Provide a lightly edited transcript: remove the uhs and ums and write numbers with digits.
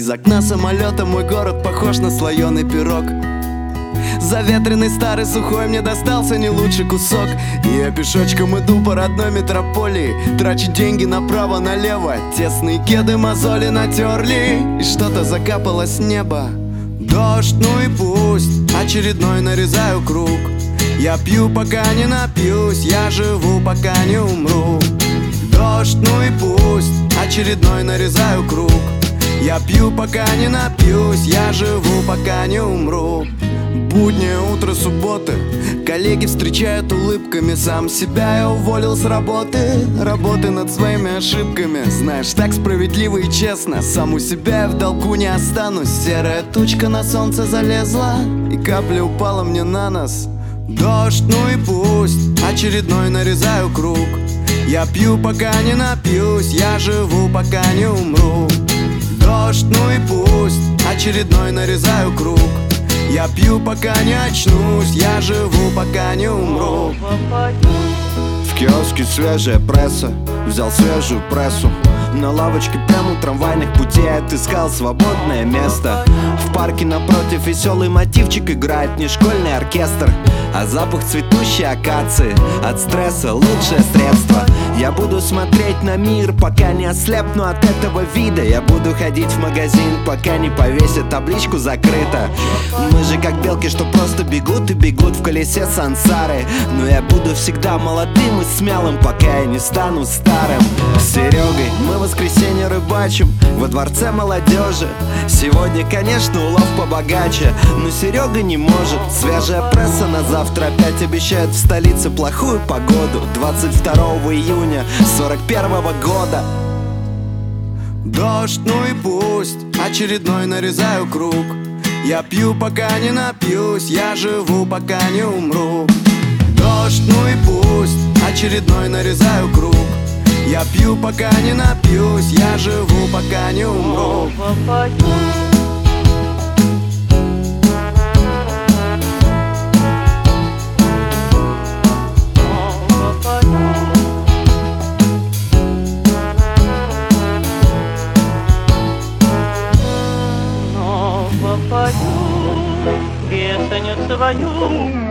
Из окна самолета мой город похож на слоеный пирог. Заветренный, старый, сухой, мне достался не лучший кусок. И я пешочком иду по родной метрополии, трачу деньги направо-налево. Тесные кеды мозоли натерли, и что-то закапало с неба. Дождь, ну и пусть, очередной нарезаю круг. Я пью, пока не напьюсь, я живу, пока не умру. Дождь, ну и пусть, очередной нарезаю круг. Я пью, пока не напьюсь, я живу, пока не умру. Буднее утро субботы, коллеги встречают улыбками. Сам себя я уволил с работы, работы над своими ошибками. Знаешь, так справедливо и честно, сам у себя я в долгу не останусь. Серая тучка на солнце залезла, и капля упала мне на нос. Дождь, ну и пусть, очередной нарезаю круг. Я пью, пока не напьюсь, я живу, пока не умру. Дождь, ну и пусть, очередной нарезаю круг. Я пью, пока не очнусь, я живу, пока не умру. В киоске свежая пресса, взял свежую прессу. На лавочке прямо у трамвайных путей отыскал свободное место. В парке напротив веселый мотивчик играет не школьный оркестр, а запах цветущей акации от стресса лучшее средство. Я буду смотреть на мир, пока не ослепну от этого вида. Я буду ходить в магазин, пока не повесят табличку «Закрыто». Мы же как белки, что просто бегут и бегут в колесе сансары. Но я буду всегда молодым и смелым, пока я не стану старым. С Серегой мы в воскресенье рыбачим во дворце молодежи. Сегодня, конечно, улов побогаче, но Серега не может. Свежая пресса на завтра опять обещает в столице плохую погоду. 22 июня 41-го года. Дождь, ну и пусть, очередной нарезаю круг. Я пью, пока не напьюсь, я живу, пока не умру. Дождь, ну и пусть, очередной нарезаю круг. Я пью, пока не напьюсь, я живу, пока не умру. Песню свою